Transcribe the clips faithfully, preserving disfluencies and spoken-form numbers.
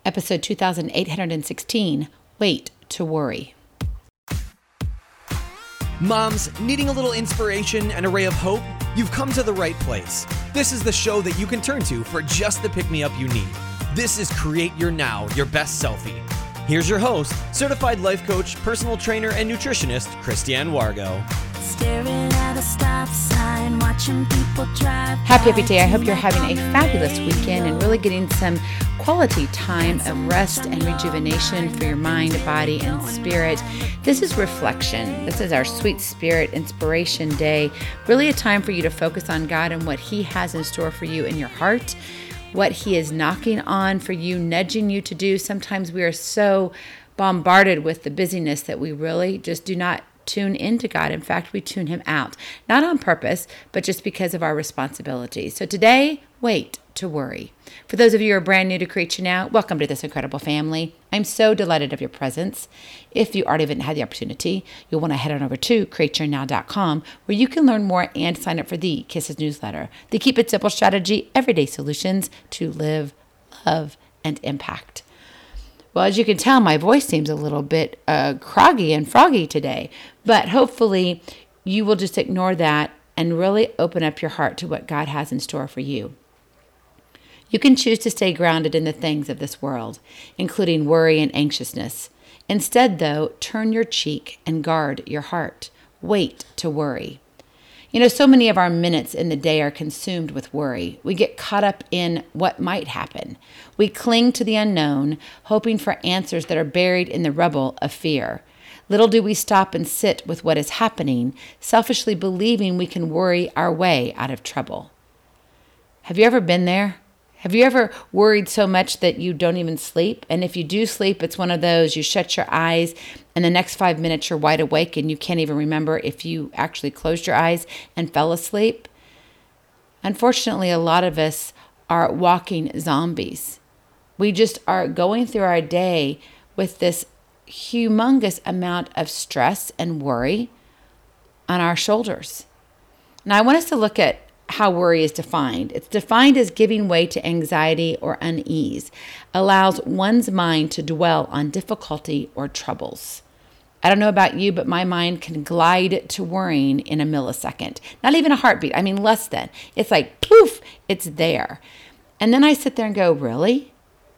episode two thousand eight hundred sixteen, Wait to Worry. Moms, needing a little inspiration and a ray of hope? You've come to the right place. This is the show that you can turn to for just the pick-me-up you need. This is Create Your Now, Your Best Selfie. Here's your host, certified life coach, personal trainer, and nutritionist, Christiane Wargo. Staring at a stop sign, watching people drive. Happy, happy day. I hope you're having a fabulous weekend and really getting some quality time of rest and rejuvenation for your mind, body, and spirit. This is reflection. This is our Sweet Spirit Inspiration Day. Really a time for you to focus on God and what He has in store for you in your heart, what He is knocking on for you, nudging you to do. Sometimes we are so bombarded with the busyness that we really just do not tune into God. In fact, we tune Him out, not on purpose, but just because of our responsibilities. So today, wait to worry. For those of you who are brand new to Create Your Now, welcome to this incredible family. I'm so delighted of your presence. If you already haven't had the opportunity, you'll want to head on over to create your now dot com, where you can learn more and sign up for the Kisses newsletter, the Keep It Simple strategy, everyday solutions to live, love, and impact. Well, as you can tell, my voice seems a little bit uh, croggy and froggy today, but hopefully you will just ignore that and really open up your heart to what God has in store for you. You can choose to stay grounded in the things of this world, including worry and anxiousness. Instead, though, turn your cheek and guard your heart. Wait to worry. You know, so many of our minutes in the day are consumed with worry. We get caught up in what might happen. We cling to the unknown, hoping for answers that are buried in the rubble of fear. Little do we stop and sit with what is happening, selfishly believing we can worry our way out of trouble. Have you ever been there? Have you ever worried so much that you don't even sleep? And if you do sleep, it's one of those, you shut your eyes and the next five minutes you're wide awake and you can't even remember if you actually closed your eyes and fell asleep. Unfortunately, a lot of us are walking zombies. We just are going through our day with this humongous amount of stress and worry on our shoulders. Now, I want us to look at how worry is defined. It's defined as giving way to anxiety or unease, allows one's mind to dwell on difficulty or troubles. I don't know about you, but my mind can glide to worrying in a millisecond. Not even a heartbeat. I mean, less than. It's like, poof, it's there. And then I sit there and go, really?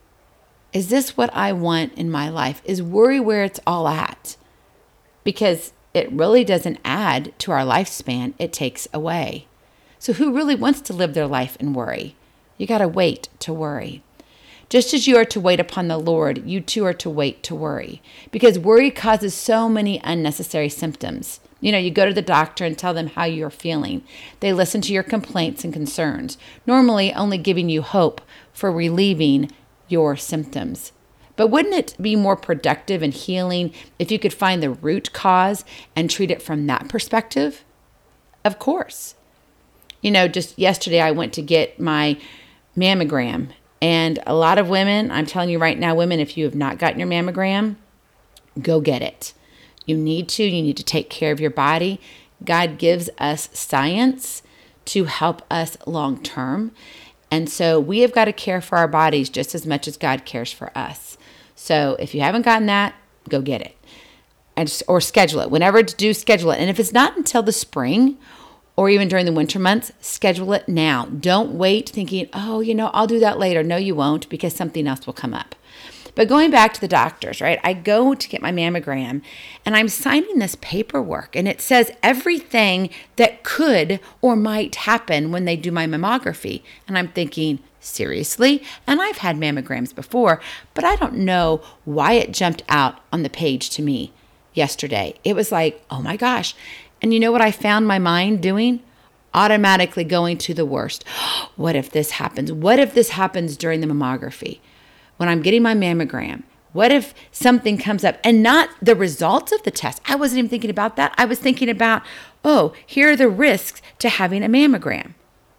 Is this what I want in my life? Is worry where it's all at? Because it really doesn't add to our lifespan. It takes away. So who really wants to live their life in worry? You got to wait to worry. Just as you are to wait upon the Lord, you too are to wait to worry. Because worry causes so many unnecessary symptoms. You know, you go to the doctor and tell them how you're feeling. They listen to your complaints and concerns, normally only giving you hope for relieving your symptoms. But wouldn't it be more productive and healing if you could find the root cause and treat it from that perspective? Of course. You know, just yesterday I went to get my mammogram, and a lot of women, I'm telling you right now, women, if you have not gotten your mammogram, go get it. You need to. You need to take care of your body. God gives us science to help us long term. And so we have got to care for our bodies just as much as God cares for us. So if you haven't gotten that, go get it. And just, or schedule it. Whenever to do, schedule it. And if it's not until the spring or even during the winter months, schedule it now. Don't wait thinking, oh, you know, I'll do that later. No, you won't, because something else will come up. But going back to the doctors, right? I go to get my mammogram and I'm signing this paperwork and it says everything that could or might happen when they do my mammography. And I'm thinking, seriously? And I've had mammograms before, but I don't know why it jumped out on the page to me yesterday. It was like, oh my gosh. And you know what I found my mind doing? Automatically going to the worst. What if this happens? What if this happens during the mammography? When I'm getting my mammogram, what if something comes up and not the results of the test? I wasn't even thinking about that. I was thinking about, oh, here are the risks to having a mammogram.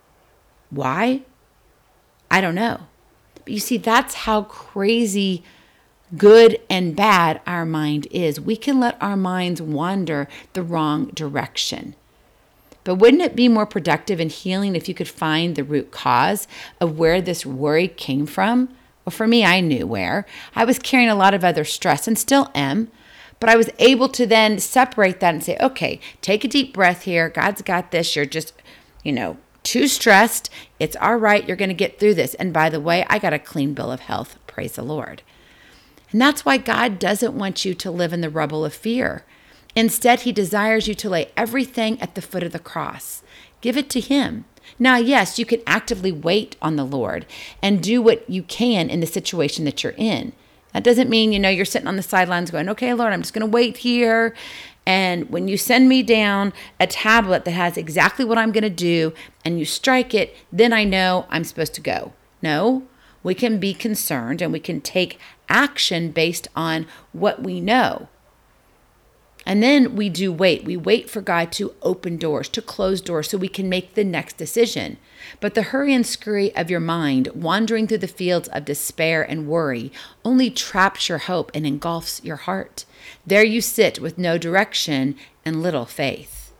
Why? I don't know. But you see, that's how crazy good and bad our mind is. We can let our minds wander the wrong direction. But wouldn't it be more productive and healing if you could find the root cause of where this worry came from? Well, for me, I knew where. I was carrying a lot of other stress and still am. But I was able to then separate that and say, okay, take a deep breath here. God's got this. You're just, you know, too stressed. It's all right. You're going to get through this. And by the way, I got a clean bill of health. Praise the Lord. And that's why God doesn't want you to live in the rubble of fear. Instead, he desires you to lay everything at the foot of the cross. Give it to him. Now, yes, you can actively wait on the Lord and do what you can in the situation that you're in. That doesn't mean, you know, you're sitting on the sidelines going, okay, Lord, I'm just going to wait here. And when you send me down a tablet that has exactly what I'm going to do and you strike it, then I know I'm supposed to go. No, we can be concerned and we can take action based on what we know. And then we do wait. We wait for God to open doors, to close doors so we can make the next decision. But the hurry and scurry of your mind, wandering through the fields of despair and worry, only traps your hope and engulfs your heart. There you sit with no direction and little faith.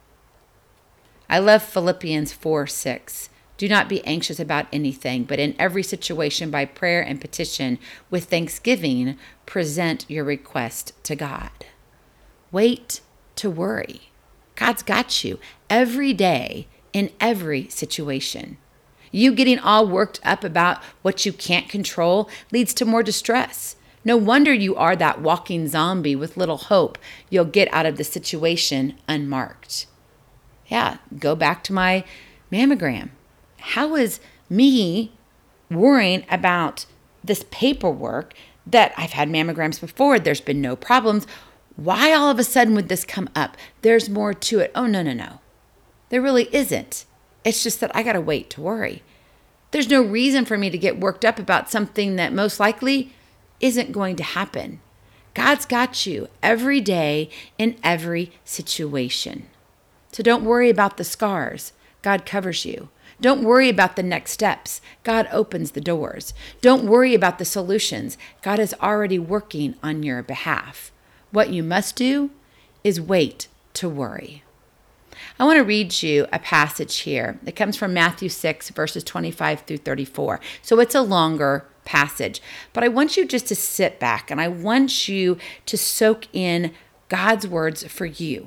I love Philippians four six. Do not be anxious about anything, but in every situation by prayer and petition, with thanksgiving, present your request to God. Wait to worry. God's got you every day in every situation. You getting all worked up about what you can't control leads to more distress. No wonder you are that walking zombie with little hope you'll get out of the situation unmarked. Yeah, go back to my mammogram. How is me worrying about this paperwork that I've had mammograms before? There's been no problems. Why all of a sudden would this come up? There's more to it. Oh, no, no, no. There really isn't. It's just that I got to wait to worry. There's no reason for me to get worked up about something that most likely isn't going to happen. God's got you every day in every situation. So don't worry about the scars. God covers you. Don't worry about the next steps. God opens the doors. Don't worry about the solutions. God is already working on your behalf. What you must do is wait to worry. I want to read you a passage here that comes from Matthew six, verses twenty-five through thirty-four. So it's a longer passage, but I want you just to sit back and I want you to soak in God's words for you.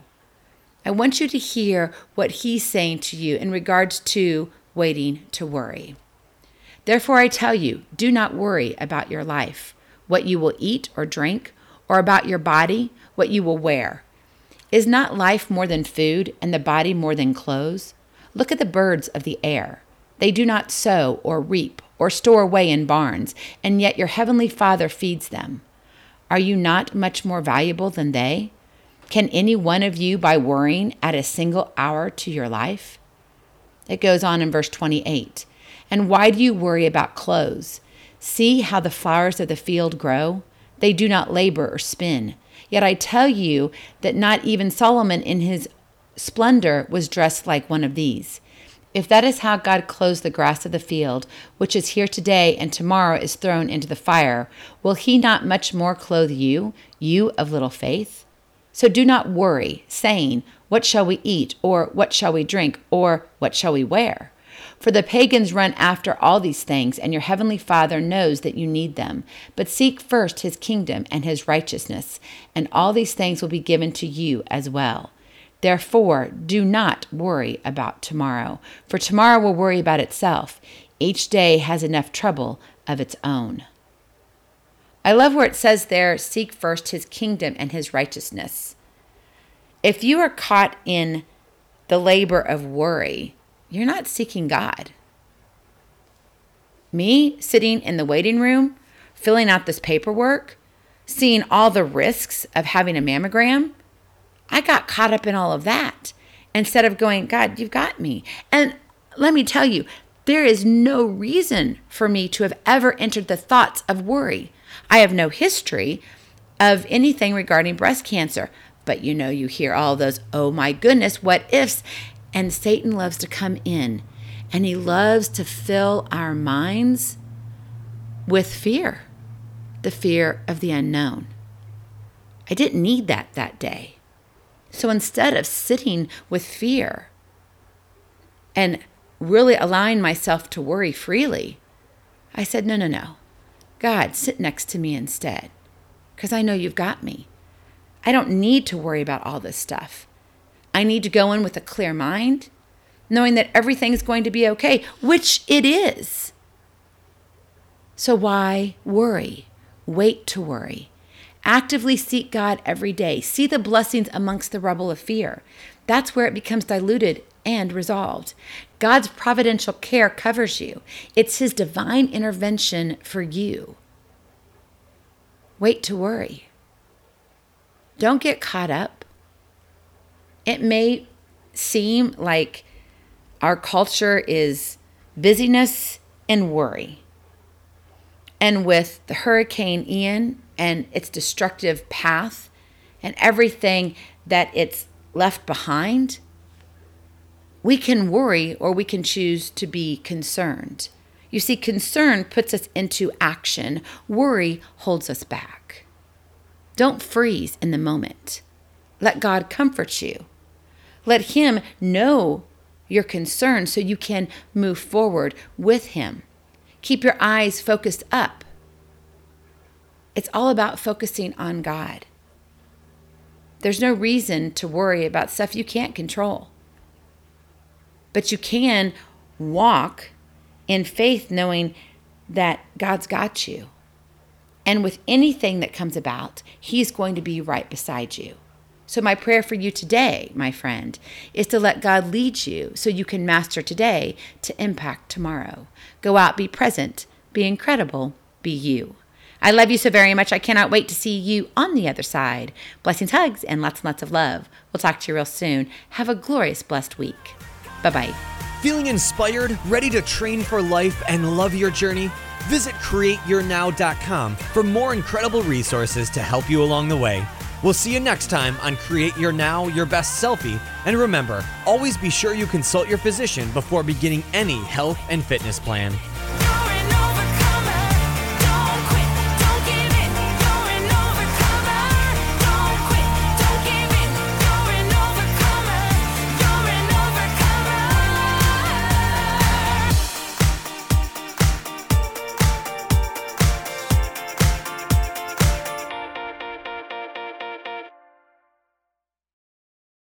I want you to hear what he's saying to you in regards to waiting to worry. Therefore, I tell you, do not worry about your life, what you will eat or drink, or about your body, what you will wear. Is not life more than food, and the body more than clothes? Look at the birds of the air. They do not sow or reap or store away in barns, and yet your heavenly Father feeds them. Are you not much more valuable than they? Can any one of you, by worrying, add a single hour to your life? It goes on in verse twenty-eight. And why do you worry about clothes? See how the flowers of the field grow? They do not labor or spin. Yet I tell you that not even Solomon in his splendor was dressed like one of these. If that is how God clothes the grass of the field, which is here today and tomorrow is thrown into the fire, will he not much more clothe you, you of little faith? So do not worry, saying, what shall we eat, or what shall we drink, or what shall we wear? For the pagans run after all these things, and your heavenly Father knows that you need them. But seek first his kingdom and his righteousness, and all these things will be given to you as well. Therefore, do not worry about tomorrow, for tomorrow will worry about itself. Each day has enough trouble of its own. I love where it says there, seek first his kingdom and his righteousness. If you are caught in the labor of worry, you're not seeking God. Me sitting in the waiting room, filling out this paperwork, seeing all the risks of having a mammogram, I got caught up in all of that instead of going, God, you've got me. And let me tell you, there is no reason for me to have ever entered the thoughts of worry. I have no history of anything regarding breast cancer. But you know, you hear all those, oh my goodness, what ifs? And Satan loves to come in and he loves to fill our minds with fear, the fear of the unknown. I didn't need that that day. So instead of sitting with fear and really allowing myself to worry freely, I said, no, no, no. God, sit next to me instead, because I know you've got me. I don't need to worry about all this stuff. I need to go in with a clear mind, knowing that everything's going to be okay, which it is. So why worry? Wait to worry. Actively seek God every day. See the blessings amongst the rubble of fear. That's where it becomes diluted and resolved. God's providential care covers you. It's his divine intervention for you. Wait to worry. Don't get caught up. It may seem like our culture is busyness and worry. And with the Hurricane Ian and its destructive path and everything that it's left behind, we can worry or we can choose to be concerned. You see, concern puts us into action. Worry holds us back. Don't freeze in the moment. Let God comfort you. Let him know your concern so you can move forward with him. Keep your eyes focused up. It's all about focusing on God. There's no reason to worry about stuff you can't control. But you can walk in faith knowing that God's got you. And with anything that comes about, he's going to be right beside you. So my prayer for you today, my friend, is to let God lead you so you can master today to impact tomorrow. Go out, be present, be incredible, be you. I love you so very much. I cannot wait to see you on the other side. Blessings, hugs, and lots and lots of love. We'll talk to you real soon. Have a glorious, blessed week. Bye-bye. Feeling inspired, ready to train for life and love your journey? Visit create your now dot com for more incredible resources to help you along the way. We'll see you next time on Create Your Now, Your Best Selfie. And remember, always be sure you consult your physician before beginning any health and fitness plan.